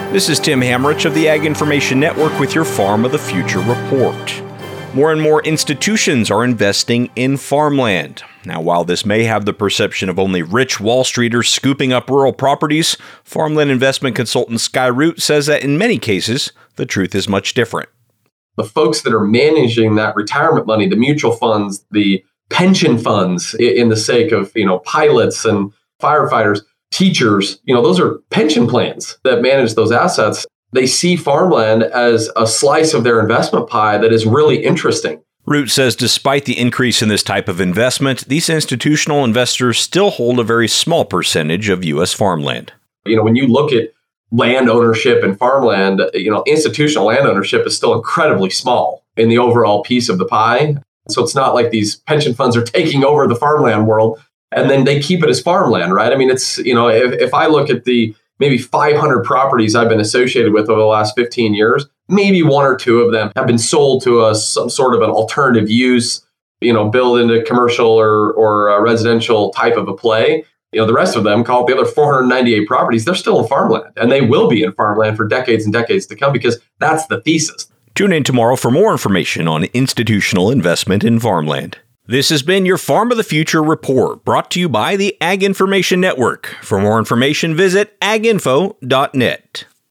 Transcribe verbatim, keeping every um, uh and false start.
This is Tim Hamrich of the Ag Information Network with your Farm of the Future report. More and more institutions are investing in farmland. Now, while this may have the perception of only rich Wall Streeters scooping up rural properties, farmland investment consultant Skye Root says that in many cases, the truth is much different. The folks that are managing that retirement money, the mutual funds, the pension funds, in the sake of, you know, pilots and firefighters, teachers, you know, those are pension plans that manage those assets. They see farmland as a slice of their investment pie that is really interesting. Root says despite the increase in this type of investment, these institutional investors still hold a very small percentage of U S farmland. You know, when you look at land ownership and farmland, you know, institutional land ownership is still incredibly small in the overall piece of the pie. So it's not like these pension funds are taking over the farmland world and then they keep it as farmland, right? I mean, it's, you know, if, if I look at the maybe five hundred properties I've been associated with over the last fifteen years, maybe one or two of them have been sold to a, some sort of an alternative use, you know, build into commercial or, or a residential type of a play. You know, the rest of them, call it the other four hundred ninety-eight properties, they're still in farmland and they will be in farmland for decades and decades to come because that's the thesis. Tune in tomorrow for more information on institutional investment in farmland. This has been your Farm of the Future report, brought to you by the Ag Information Network. For more information, visit ag info dot net.